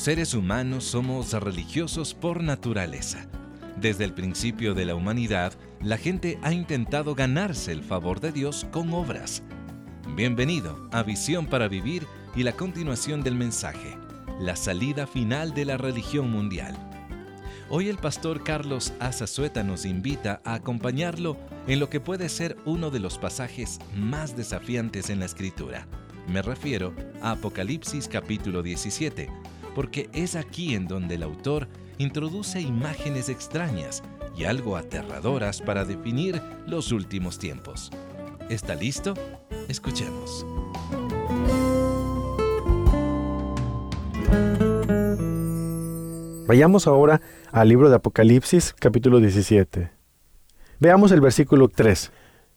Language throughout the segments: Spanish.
seres humanos somos religiosos por naturaleza. Desde el principio de la humanidad, la gente ha intentado ganarse el favor de Dios con obras. Bienvenido a Visión para Vivir y la continuación del mensaje, la salida final de la religión mundial. Hoy el pastor Carlos Azazueta nos invita a acompañarlo en lo que puede ser uno de los pasajes más desafiantes en la Escritura. Me refiero a Apocalipsis capítulo 17, porque es aquí en donde el autor introduce imágenes extrañas y algo aterradoras para definir los últimos tiempos. ¿Está listo? Escuchemos. Vayamos ahora al libro de Apocalipsis, capítulo 17. Veamos el versículo 3.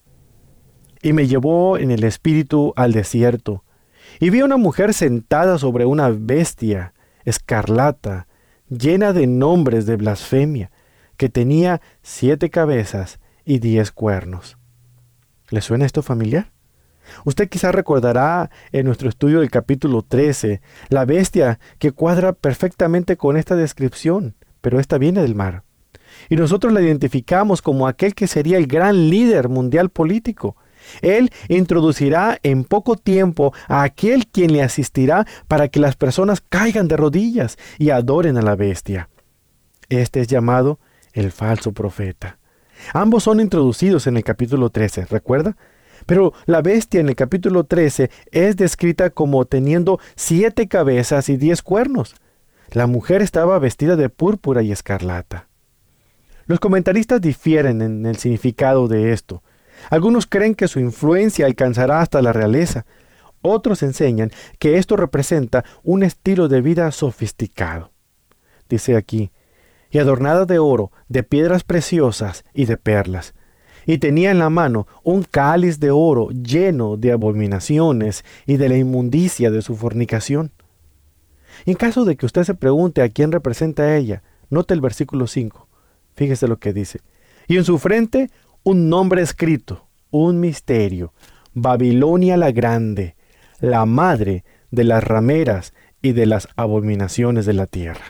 Y me llevó en el espíritu al desierto, y vi una mujer sentada sobre una bestia escarlata, llena de nombres de blasfemia, que tenía 7 cabezas y 10 cuernos. ¿Le suena esto familiar? Usted quizá recordará en nuestro estudio del capítulo 13, la bestia que cuadra perfectamente con esta descripción, pero esta viene del mar. Y nosotros la identificamos como aquel que sería el gran líder mundial político. Él introducirá en poco tiempo a aquel quien le asistirá para que las personas caigan de rodillas y adoren a la bestia. Este es llamado el falso profeta. Ambos son introducidos en el capítulo 13, ¿recuerda? Pero la bestia en el capítulo 13 es descrita como teniendo 7 cabezas y 10 cuernos. La mujer estaba vestida de púrpura y escarlata. Los comentaristas difieren en el significado de esto. Algunos creen que su influencia alcanzará hasta la realeza. Otros enseñan que esto representa un estilo de vida sofisticado. Dice aquí, y adornada de oro, de piedras preciosas y de perlas. Y tenía en la mano un cáliz de oro lleno de abominaciones y de la inmundicia de su fornicación. Y en caso de que usted se pregunte a quién representa ella, note el versículo 5. Fíjese lo que dice. Y en su frente un nombre escrito, un misterio, Babilonia la Grande, la madre de las rameras y de las abominaciones de la tierra.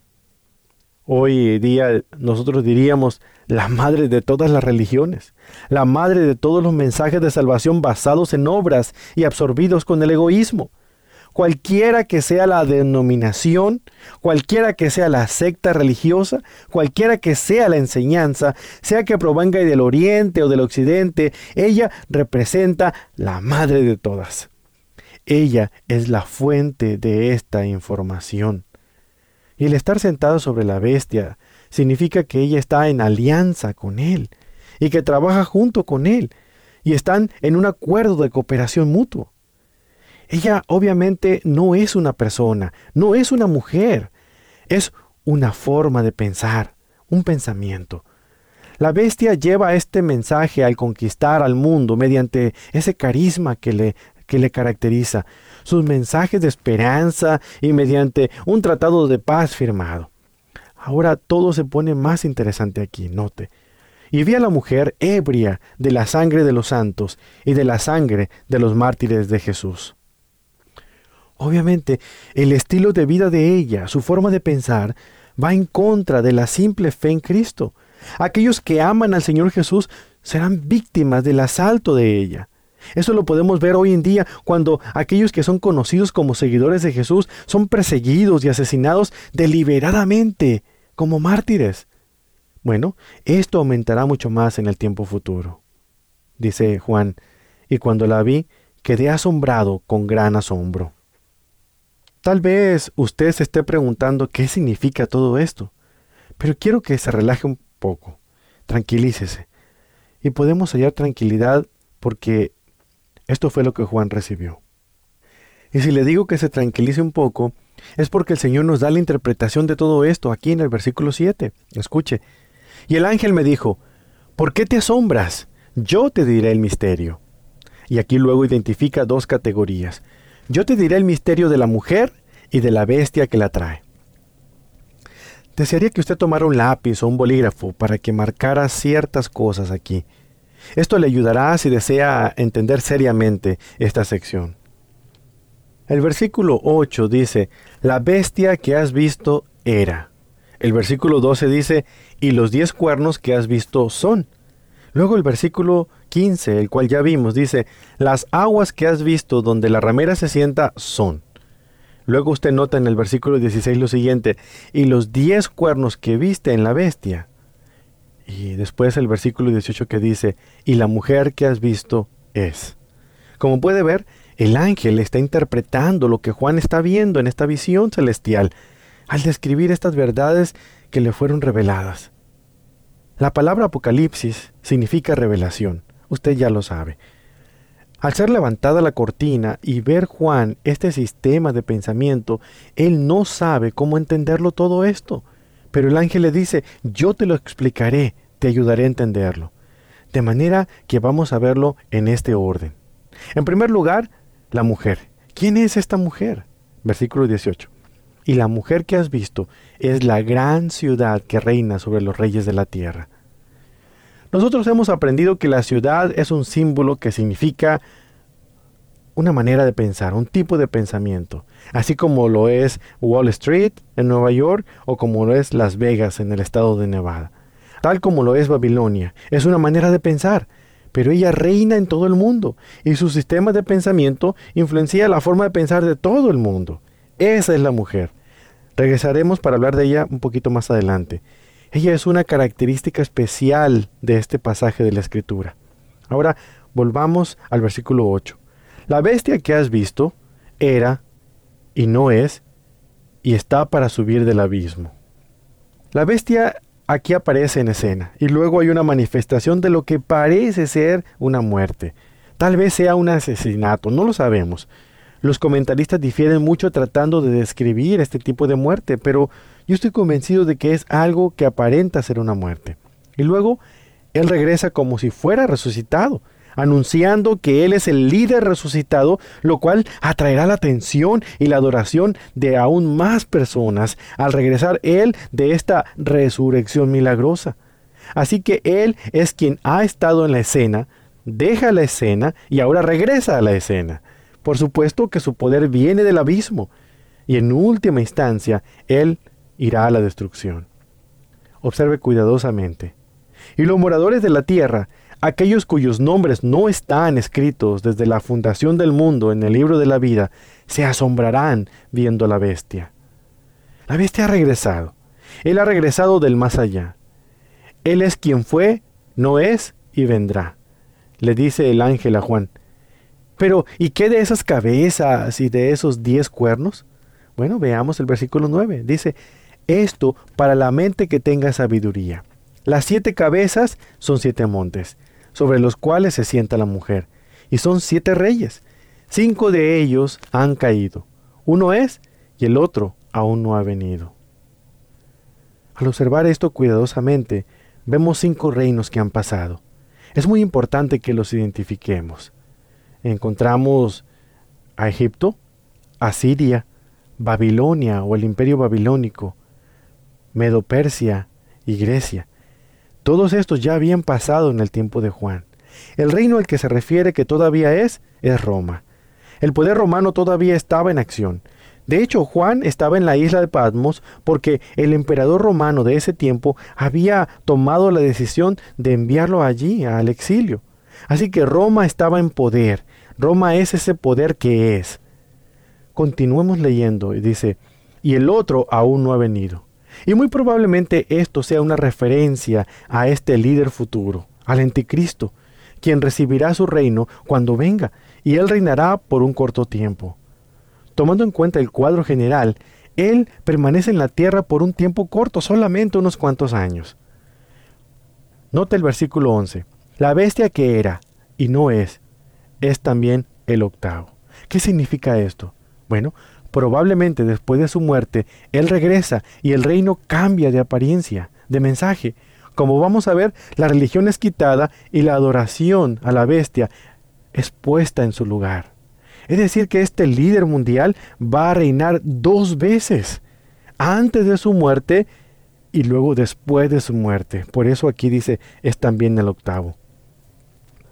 Hoy día nosotros diríamos la madre de todas las religiones, la madre de todos los mensajes de salvación basados en obras y absorbidos con el egoísmo. Cualquiera que sea la denominación, cualquiera que sea la secta religiosa, cualquiera que sea la enseñanza, sea que provenga del oriente o del occidente, ella representa la madre de todas. Ella es la fuente de esta información. Y el estar sentado sobre la bestia significa que ella está en alianza con él y que trabaja junto con él y están en un acuerdo de cooperación mutuo. Ella obviamente no es una persona, no es una mujer, es una forma de pensar, un pensamiento. La bestia lleva este mensaje al conquistar al mundo mediante ese carisma que le caracteriza, sus mensajes de esperanza y mediante un tratado de paz firmado. Ahora todo se pone más interesante aquí, note. Y vi a la mujer ebria de la sangre de los santos y de la sangre de los mártires de Jesús. Obviamente, el estilo de vida de ella, su forma de pensar, va en contra de la simple fe en Cristo. Aquellos que aman al Señor Jesús serán víctimas del asalto de ella. Eso lo podemos ver hoy en día cuando aquellos que son conocidos como seguidores de Jesús son perseguidos y asesinados deliberadamente como mártires. Bueno, esto aumentará mucho más en el tiempo futuro. Dice Juan, y cuando la vi, quedé asombrado con gran asombro. Tal vez usted se esté preguntando qué significa todo esto, pero quiero que se relaje un poco, tranquilícese, y podemos hallar tranquilidad porque esto fue lo que Juan recibió. Y si le digo que se tranquilice un poco, es porque el Señor nos da la interpretación de todo esto aquí en el versículo 7. Escuche. Y el ángel me dijo, ¿por qué te asombras? Yo te diré el misterio. Y aquí luego identifica 2 categorías. Yo te diré el misterio de la mujer y de la bestia que la trae. Desearía que usted tomara un lápiz o un bolígrafo para que marcara ciertas cosas aquí. Esto le ayudará si desea entender seriamente esta sección. El versículo 8 dice, la bestia que has visto era. El versículo 12 dice, y los 10 cuernos que has visto son. Luego el versículo 15, el cual ya vimos, dice, las aguas que has visto donde la ramera se sienta son. Luego usted nota en el versículo 16 lo siguiente, y los 10 cuernos que viste en la bestia. Y después el versículo 18 que dice, y la mujer que has visto es. Como puede ver, el ángel está interpretando lo que Juan está viendo en esta visión celestial, al describir estas verdades que le fueron reveladas. La palabra Apocalipsis significa revelación, usted ya lo sabe. Al ser levantada la cortina y ver Juan este sistema de pensamiento, él no sabe cómo entenderlo todo esto. Pero el ángel le dice, yo te lo explicaré, te ayudaré a entenderlo. De manera que vamos a verlo en este orden. En primer lugar, la mujer. ¿Quién es esta mujer? Versículo 18. Y la mujer que has visto es la gran ciudad que reina sobre los reyes de la tierra. Nosotros hemos aprendido que la ciudad es un símbolo que significa una manera de pensar, un tipo de pensamiento, así como lo es Wall Street en Nueva York o como lo es Las Vegas en el estado de Nevada. Tal como lo es Babilonia, es una manera de pensar, pero ella reina en todo el mundo y su sistema de pensamiento influencia la forma de pensar de todo el mundo. Esa es la mujer. Regresaremos para hablar de ella un poquito más adelante. Ella es una característica especial de este pasaje de la Escritura. Ahora volvamos al versículo 8. La bestia que has visto era y no es y está para subir del abismo. La bestia aquí aparece en escena y luego hay una manifestación de lo que parece ser una muerte. Tal vez sea un asesinato, no lo sabemos. Los comentaristas difieren mucho tratando de describir este tipo de muerte, pero yo estoy convencido de que es algo que aparenta ser una muerte. Y luego, él regresa como si fuera resucitado, anunciando que él es el líder resucitado, lo cual atraerá la atención y la adoración de aún más personas al regresar él de esta resurrección milagrosa. Así que él es quien ha estado en la escena, deja la escena y ahora regresa a la escena. Por supuesto que su poder viene del abismo y en última instancia él irá a la destrucción. Observe cuidadosamente. Y los moradores de la tierra, aquellos cuyos nombres no están escritos desde la fundación del mundo en el libro de la vida, se asombrarán viendo a la bestia. La bestia ha regresado. Él ha regresado del más allá. Él es quien fue, no es y vendrá. Le dice el ángel a Juan. Pero, ¿y qué de esas cabezas y de esos 10 cuernos? Bueno, veamos el versículo 9. Dice, esto para la mente que tenga sabiduría. Las 7 cabezas son 7 montes, sobre los cuales se sienta la mujer, y son 7 reyes. 5 de ellos han caído. Uno es, y el otro aún no ha venido. Al observar esto cuidadosamente, vemos 5 reinos que han pasado. Es muy importante que los identifiquemos. Encontramos a Egipto, Asiria, Babilonia o el imperio babilónico, Medo-Persia y Grecia. Todos estos ya habían pasado en el tiempo de Juan. El reino al que se refiere que todavía es Roma. El poder romano todavía estaba en acción. De hecho, Juan estaba en la isla de Patmos porque el emperador romano de ese tiempo había tomado la decisión de enviarlo allí, al exilio. Así que Roma estaba en poder. Roma es ese poder que es. Continuemos leyendo y dice, y el otro aún no ha venido. Y muy probablemente esto sea una referencia a este líder futuro, al anticristo, quien recibirá su reino cuando venga, y él reinará por un corto tiempo. Tomando en cuenta el cuadro general, él permanece en la tierra por un tiempo corto, solamente unos cuantos años. Nota el versículo 11. La bestia que era y no es también el octavo. ¿Qué significa esto? Bueno, probablemente después de su muerte, él regresa y el reino cambia de apariencia, de mensaje. Como vamos a ver, la religión es quitada y la adoración a la bestia es puesta en su lugar. Es decir, que este líder mundial va a reinar 2 veces, antes de su muerte y luego después de su muerte. Por eso aquí dice, es también el octavo.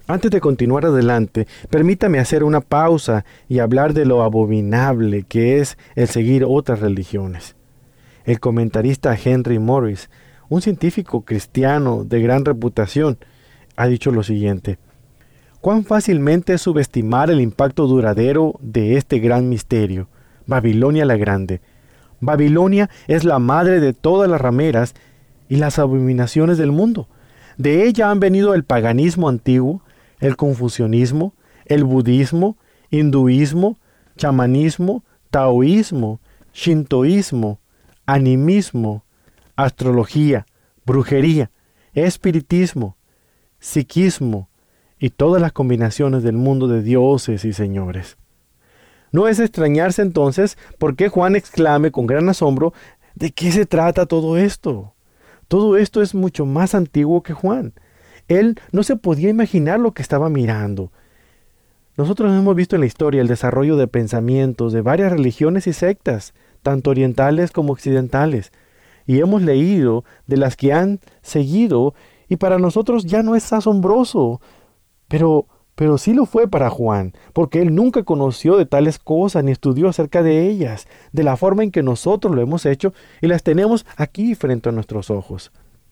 Antes de continuar adelante, permítame hacer una pausa y hablar de lo abominable que es el seguir otras religiones. El comentarista Henry Morris, un científico cristiano de gran reputación, ha dicho lo siguiente: «Cuán fácilmente es subestimar el impacto duradero de este gran misterio, Babilonia la Grande. Babilonia es la madre de todas las rameras y las abominaciones del mundo. De ella han venido el paganismo antiguo, el confucianismo, el budismo, hinduismo, chamanismo, taoísmo, shintoísmo, animismo, astrología, brujería, espiritismo, psiquismo y todas las combinaciones del mundo de dioses y señores». No es extrañarse entonces por qué Juan exclame con gran asombro: ¿de qué se trata todo esto? Todo esto es mucho más antiguo que Juan. Él no se podía imaginar lo que estaba mirando. Nosotros hemos visto en la historia el desarrollo de pensamientos de varias religiones y sectas, tanto orientales como occidentales, y hemos leído de las que han seguido, y para nosotros ya no es asombroso, pero sí lo fue para Juan, porque él nunca conoció de tales cosas ni estudió acerca de ellas, de la forma en que nosotros lo hemos hecho, y las tenemos aquí frente a nuestros ojos.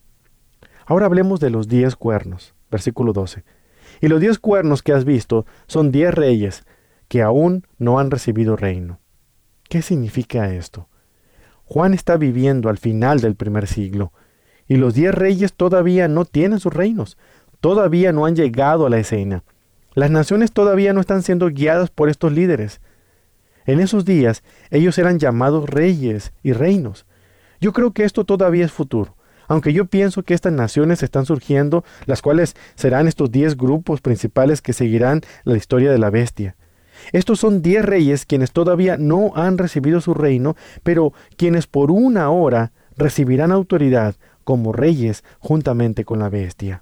Ahora hablemos de los 10 cuernos, versículo 12. Y los 10 cuernos que has visto son 10 reyes que aún no han recibido reino. ¿Qué significa esto? Juan está viviendo al final del primer siglo, y los 10 reyes todavía no tienen sus reinos, todavía no han llegado a la escena. Las naciones todavía no están siendo guiadas por estos líderes. En esos días, ellos eran llamados reyes y reinos. Yo creo que esto todavía es futuro, aunque yo pienso que estas naciones están surgiendo, las cuales serán estos 10 grupos principales que seguirán la historia de la bestia. Estos son 10 reyes quienes todavía no han recibido su reino, pero quienes por una hora recibirán autoridad como reyes juntamente con la bestia.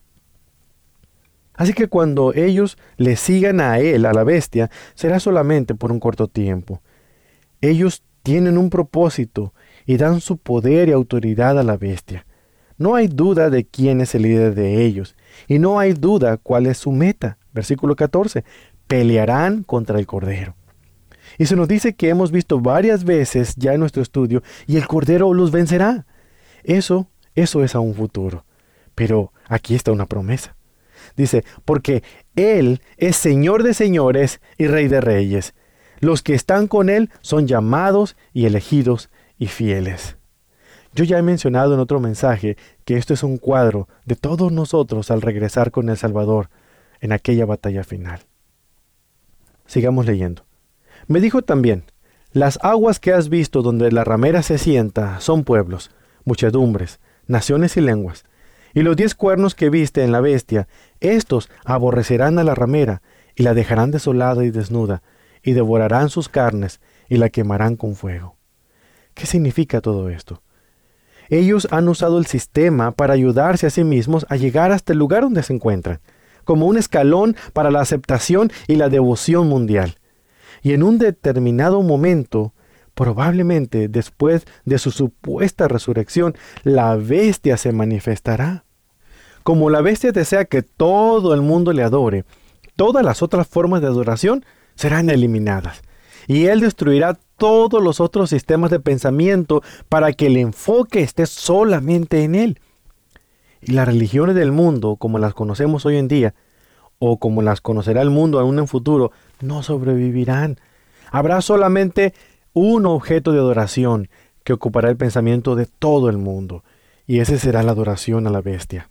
Así que cuando ellos le sigan a él, a la bestia, será solamente por un corto tiempo. Ellos tienen un propósito y dan su poder y autoridad a la bestia. No hay duda de quién es el líder de ellos, y no hay duda cuál es su meta. Versículo 14. Pelearán contra el Cordero. Y se nos dice que hemos visto varias veces ya en nuestro estudio, y el Cordero los vencerá. Eso es aún futuro. Pero aquí está una promesa. Dice, porque Él es Señor de señores y Rey de reyes. Los que están con Él son llamados y elegidos y fieles. Yo ya he mencionado en otro mensaje que esto es un cuadro de todos nosotros al regresar con el Salvador en aquella batalla final. Sigamos leyendo. Me dijo también, las aguas que has visto donde la ramera se sienta son pueblos, muchedumbres, naciones y lenguas. Y los 10 cuernos que viste en la bestia, estos aborrecerán a la ramera, y la dejarán desolada y desnuda, y devorarán sus carnes, y la quemarán con fuego. ¿Qué significa todo esto? Ellos han usado el sistema para ayudarse a sí mismos a llegar hasta el lugar donde se encuentran, como un escalón para la aceptación y la devoción mundial. Y en un determinado momento, probablemente después de su supuesta resurrección, la bestia se manifestará. Como la bestia desea que todo el mundo le adore, todas las otras formas de adoración serán eliminadas. Y él destruirá todos los otros sistemas de pensamiento para que el enfoque esté solamente en él. Y las religiones del mundo, como las conocemos hoy en día, o como las conocerá el mundo aún en futuro, no sobrevivirán. Habrá solamente un objeto de adoración que ocupará el pensamiento de todo el mundo, y ese será la adoración a la bestia.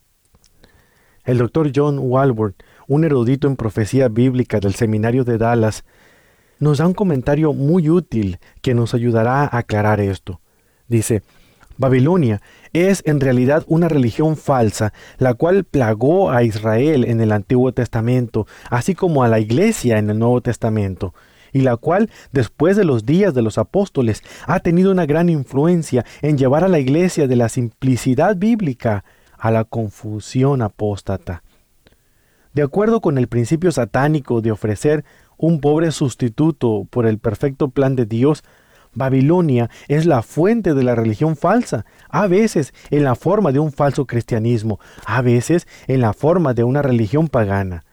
El Dr. John Walworth, un erudito en profecía bíblica del seminario de Dallas, nos da un comentario muy útil que nos ayudará a aclarar esto. Dice, Babilonia es en realidad una religión falsa, la cual plagó a Israel en el Antiguo Testamento, así como a la Iglesia en el Nuevo Testamento, y la cual, después de los días de los apóstoles, ha tenido una gran influencia en llevar a la Iglesia de la simplicidad bíblica a la confusión apóstata. De acuerdo con el principio satánico de ofrecer un pobre sustituto por el perfecto plan de Dios, Babilonia es la fuente de la religión falsa, a veces en la forma de un falso cristianismo, a veces en la forma de una religión pagana.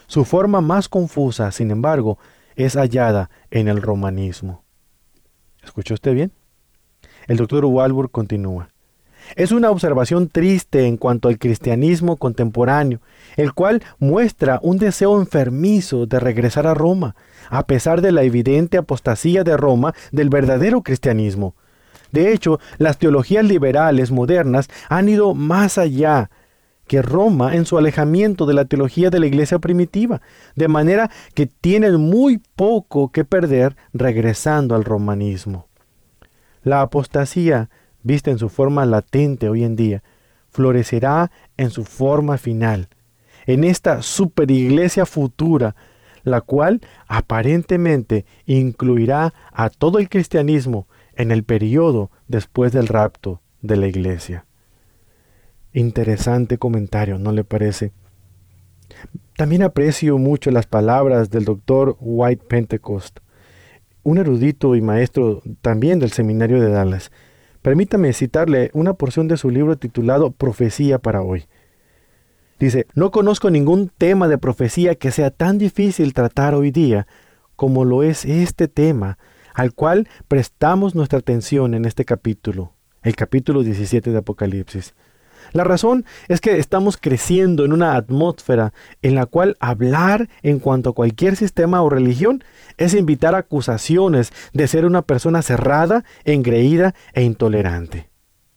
Su forma más confusa, sin embargo, es hallada en el romanismo. ¿Escuchó usted bien? El doctor Warburg continúa. Es una observación triste en cuanto al cristianismo contemporáneo, el cual muestra un deseo enfermizo de regresar a Roma, a pesar de la evidente apostasía de Roma del verdadero cristianismo. De hecho, las teologías liberales modernas han ido más allá que Roma en su alejamiento de la teología de la iglesia primitiva, de manera que tienen muy poco que perder regresando al romanismo. La apostasía, vista en su forma latente hoy en día, florecerá en su forma final, en esta superiglesia futura, la cual aparentemente incluirá a todo el cristianismo en el periodo después del rapto de la iglesia. Interesante comentario, ¿no le parece? También aprecio mucho las palabras del doctor White Pentecost, un erudito y maestro también del seminario de Dallas. Permítame citarle una porción de su libro titulado Profecía para hoy. Dice, no conozco ningún tema de profecía que sea tan difícil tratar hoy día como lo es este tema, al cual prestamos nuestra atención en este capítulo, el capítulo 17 de Apocalipsis. La razón es que estamos creciendo en una atmósfera en la cual hablar en cuanto a cualquier sistema o religión es invitar acusaciones de ser una persona cerrada, engreída e intolerante.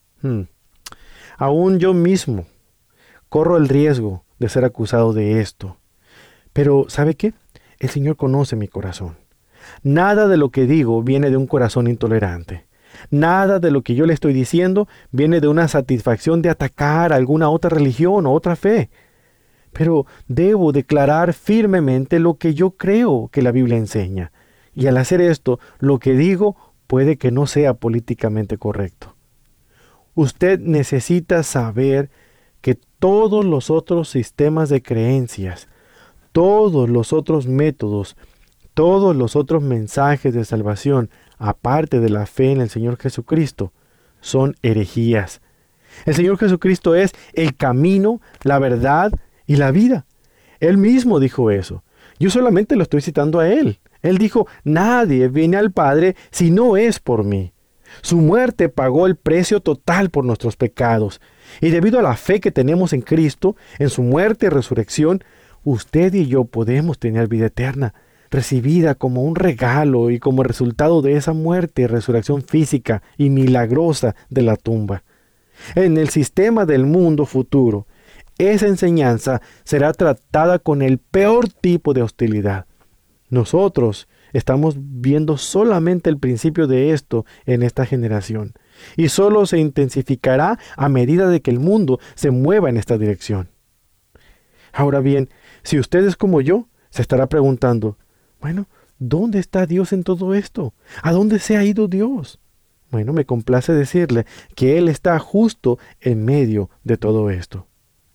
Aún yo mismo corro el riesgo de ser acusado de esto. Pero, ¿sabe qué? El Señor conoce mi corazón. Nada de lo que digo viene de un corazón intolerante. Nada de lo que yo le estoy diciendo viene de una satisfacción de atacar a alguna otra religión o otra fe. Pero debo declarar firmemente lo que yo creo que la Biblia enseña. Y al hacer esto, lo que digo puede que no sea políticamente correcto. Usted necesita saber que todos los otros sistemas de creencias, todos los otros métodos, todos los otros mensajes de salvación, aparte de la fe en el Señor Jesucristo, son herejías. El Señor Jesucristo es el camino, la verdad y la vida. Él mismo dijo eso. Yo solamente lo estoy citando a Él. Él dijo, nadie viene al Padre si no es por mí. Su muerte pagó el precio total por nuestros pecados. Y debido a la fe que tenemos en Cristo, en su muerte y resurrección, usted y yo podemos tener vida eterna, recibida como un regalo y como resultado de esa muerte y resurrección física y milagrosa de la tumba. En el sistema del mundo futuro, esa enseñanza será tratada con el peor tipo de hostilidad. Nosotros estamos viendo solamente el principio de esto en esta generación, y solo se intensificará a medida de que el mundo se mueva en esta dirección. Ahora bien, si usted es como yo, se estará preguntando, bueno, ¿dónde está Dios en todo esto? ¿A dónde se ha ido Dios? Bueno, me complace decirle que Él está justo en medio de todo esto.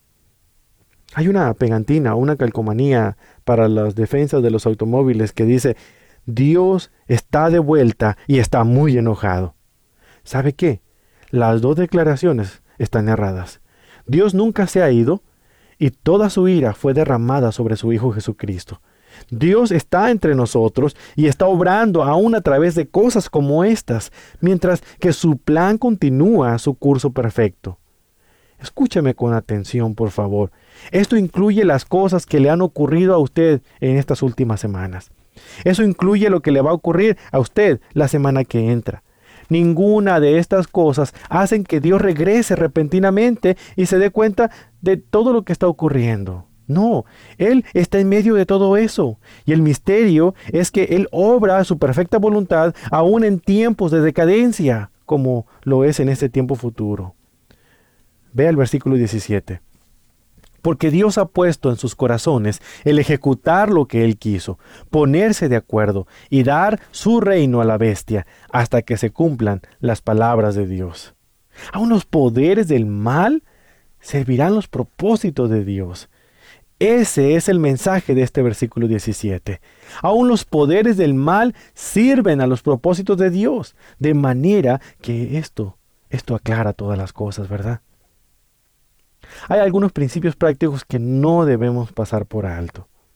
Hay una pegatina, una calcomanía para las defensas de los automóviles que dice, Dios está de vuelta y está muy enojado. ¿Sabe qué? Las dos declaraciones están erradas. Dios nunca se ha ido y toda su ira fue derramada sobre su Hijo Jesucristo. Dios está entre nosotros y está obrando aún a través de cosas como estas, mientras que su plan continúa su curso perfecto. Escúcheme con atención, por favor. Esto incluye las cosas que le han ocurrido a usted en estas últimas semanas. Eso incluye lo que le va a ocurrir a usted la semana que entra. Ninguna de estas cosas hacen que Dios regrese repentinamente y se dé cuenta de todo lo que está ocurriendo. No, Él está en medio de todo eso. Y el misterio es que Él obra su perfecta voluntad aún en tiempos de decadencia, como lo es en este tiempo futuro. Vea el versículo 17. Porque Dios ha puesto en sus corazones el ejecutar lo que Él quiso, ponerse de acuerdo y dar su reino a la bestia hasta que se cumplan las palabras de Dios. Aún los poderes del mal servirán los propósitos de Dios. Ese es el mensaje de este versículo 17. Aún los poderes del mal sirven a los propósitos de Dios, de manera que esto aclara todas las cosas, ¿verdad? Hay algunos principios prácticos que no debemos pasar por alto.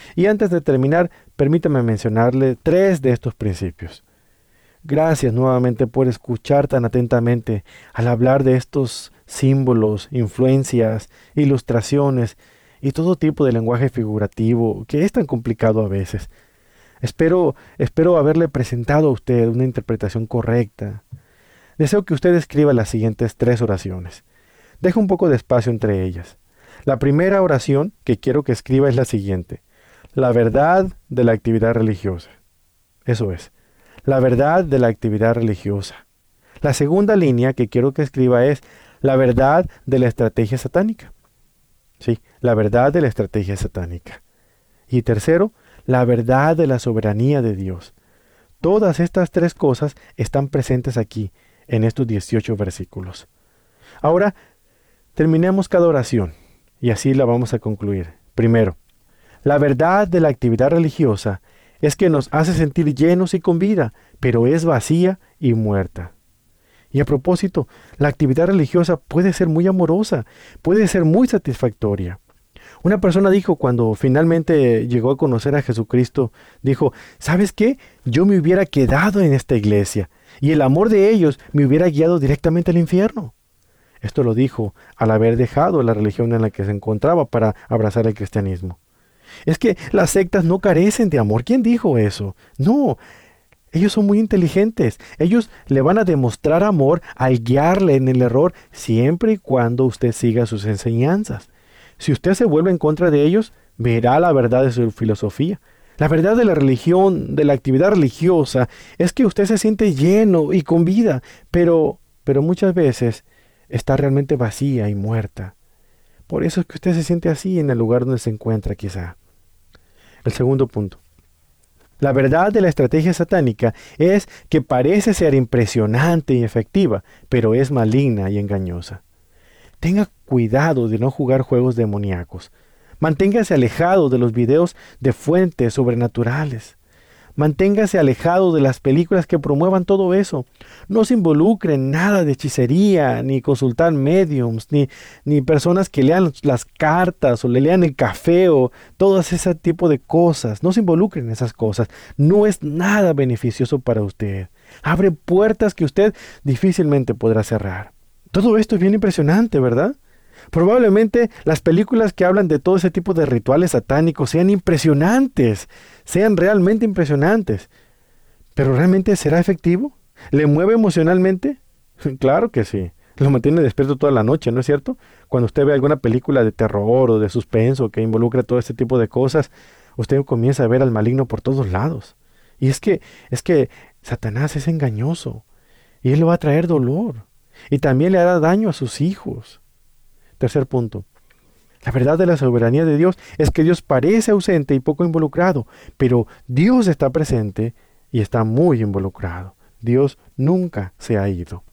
Y antes de terminar, permítame mencionarle 3 de estos principios. Gracias nuevamente por escuchar tan atentamente al hablar de estos símbolos, influencias, ilustraciones y todo tipo de lenguaje figurativo que es tan complicado a veces. Espero haberle presentado a usted una interpretación correcta. Deseo que usted escriba las siguientes 3 oraciones. Deja un poco de espacio entre ellas. La primera oración que quiero que escriba es la siguiente: la verdad de la actividad religiosa. Eso es, la verdad de la actividad religiosa. La segunda línea que quiero que escriba es la verdad de la estrategia satánica. Sí, la verdad de la estrategia satánica. Y tercero, la verdad de la soberanía de Dios. Todas estas 3 cosas están presentes aquí, en estos 18 versículos. Ahora, terminemos cada oración, y así la vamos a concluir. Primero, la verdad de la actividad religiosa es que nos hace sentir llenos y con vida, pero es vacía y muerta. Y a propósito, la actividad religiosa puede ser muy amorosa, puede ser muy satisfactoria. Una persona dijo cuando finalmente llegó a conocer a Jesucristo, dijo: ¿sabes qué? Yo me hubiera quedado en esta iglesia y el amor de ellos me hubiera guiado directamente al infierno. Esto lo dijo al haber dejado la religión en la que se encontraba para abrazar el cristianismo. Es que las sectas no carecen de amor. ¿Quién dijo eso? No, ellos son muy inteligentes. Ellos le van a demostrar amor al guiarle en el error siempre y cuando usted siga sus enseñanzas. Si usted se vuelve en contra de ellos, verá la verdad de su filosofía. La verdad de la religión, de la actividad religiosa, es que usted se siente lleno y con vida, pero muchas veces está realmente vacía y muerta. Por eso es que usted se siente así en el lugar donde se encuentra quizá. El segundo punto. La verdad de la estrategia satánica es que parece ser impresionante y efectiva, pero es maligna y engañosa. Tenga cuidado de no jugar juegos demoníacos. Manténgase alejado de los videos de fuentes sobrenaturales. Manténgase alejado de las películas que promuevan todo eso. No se involucre en nada de hechicería, ni consultar mediums, ni personas que lean las cartas o le lean el café o todo ese tipo de cosas. No se involucre en esas cosas. No es nada beneficioso para usted. Abre puertas que usted difícilmente podrá cerrar. Todo esto es bien impresionante, ¿verdad? Probablemente las películas que hablan de todo ese tipo de rituales satánicos sean impresionantes, sean realmente impresionantes. ¿Pero realmente será efectivo? ¿Le mueve emocionalmente? Claro que sí. Lo mantiene despierto toda la noche, ¿no es cierto? Cuando usted ve alguna película de terror o de suspenso que involucra todo este tipo de cosas, usted comienza a ver al maligno por todos lados. Y es que Satanás es engañoso y él le va a traer dolor y también le hará daño a sus hijos. Tercer punto. La verdad de la soberanía de Dios es que Dios parece ausente y poco involucrado, pero Dios está presente y está muy involucrado. Dios nunca se ha ido.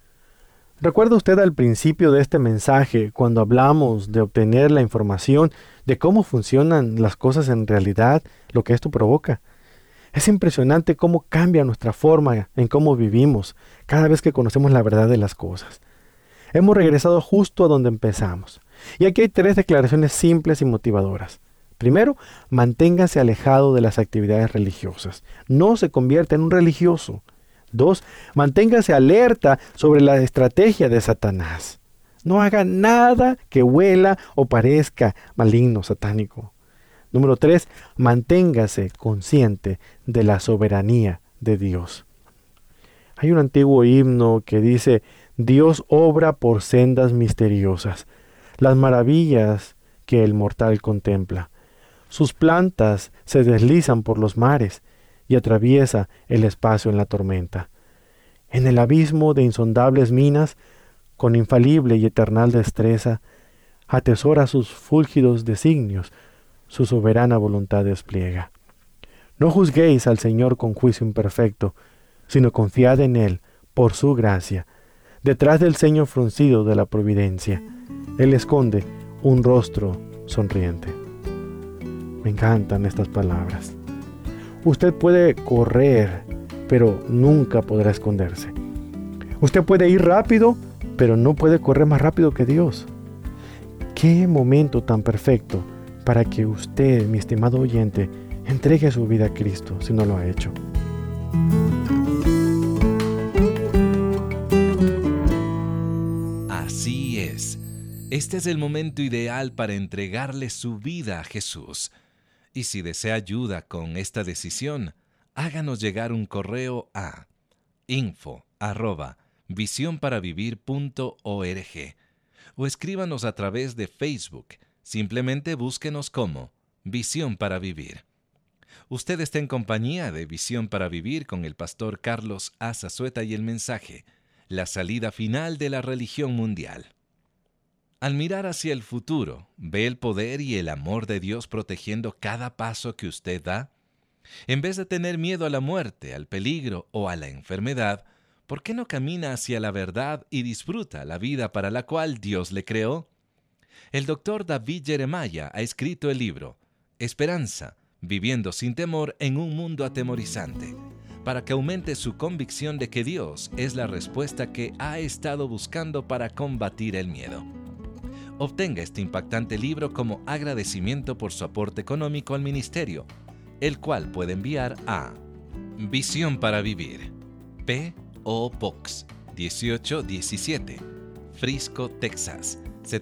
¿Recuerda usted al principio de este mensaje cuando hablamos de obtener la información de cómo funcionan las cosas en realidad, lo que esto provoca? Es impresionante cómo cambia nuestra forma en cómo vivimos cada vez que conocemos la verdad de las cosas. Hemos regresado justo a donde empezamos. Y aquí hay 3 declaraciones simples y motivadoras. Primero, manténgase alejado de las actividades religiosas. No se convierta en un religioso. 2, manténgase alerta sobre la estrategia de Satanás. No haga nada que huela o parezca maligno, satánico. Número 3, manténgase consciente de la soberanía de Dios. Hay un antiguo himno que dice: Dios obra por sendas misteriosas, las maravillas que el mortal contempla. Sus plantas se deslizan por los mares y atraviesa el espacio en la tormenta. En el abismo de insondables minas, con infalible y eternal destreza, atesora sus fúlgidos designios, su soberana voluntad despliega. No juzguéis al Señor con juicio imperfecto, sino confiad en Él por su gracia. Detrás del ceño fruncido de la providencia, Él esconde un rostro sonriente. Me encantan estas palabras. Usted puede correr, pero nunca podrá esconderse. Usted puede ir rápido, pero no puede correr más rápido que Dios. ¡Qué momento tan perfecto para que usted, mi estimado oyente, entregue su vida a Cristo si no lo ha hecho. Así es. Este es el momento ideal para entregarle su vida a Jesús. Y si desea ayuda con esta decisión, háganos llegar un correo a info@visionparavivir.org o escríbanos a través de Facebook. Simplemente búsquenos como Visión para Vivir. Usted está en compañía de Visión para Vivir con el pastor Carlos A. Zazueta y el mensaje, la salida final de la religión mundial. Al mirar hacia el futuro, ¿ve el poder y el amor de Dios protegiendo cada paso que usted da? En vez de tener miedo a la muerte, al peligro o a la enfermedad, ¿por qué no camina hacia la verdad y disfruta la vida para la cual Dios le creó? El doctor David Jeremiah ha escrito el libro Esperanza, viviendo sin temor en un mundo atemorizante, para que aumente su convicción de que Dios es la respuesta que ha estado buscando para combatir el miedo. Obtenga este impactante libro como agradecimiento por su aporte económico al ministerio, el cual puede enviar a Visión para Vivir, P.O. Box 1817, Frisco, Texas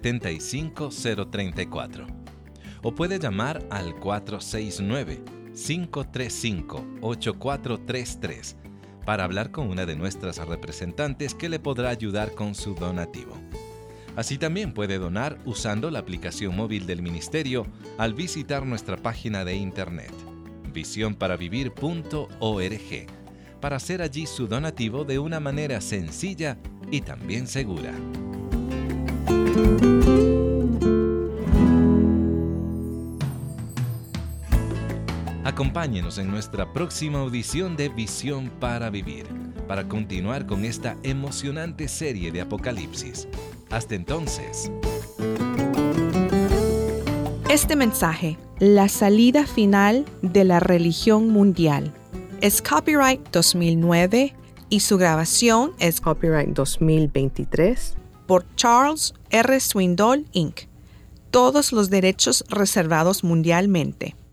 75034. O puede llamar al 469-535-8433 para hablar con una de nuestras representantes que le podrá ayudar con su donativo. Así también puede donar usando la aplicación móvil del ministerio al visitar nuestra página de internet, visionparavivir.org, para hacer allí su donativo de una manera sencilla y también segura. Acompáñenos en nuestra próxima audición de Visión para Vivir, para continuar con esta emocionante serie de Apocalipsis. Hasta entonces. Este mensaje, la salida final de la religión mundial, es copyright 2009 y su grabación es copyright 2023 por Charles R. Swindoll, Inc. Todos los derechos reservados mundialmente.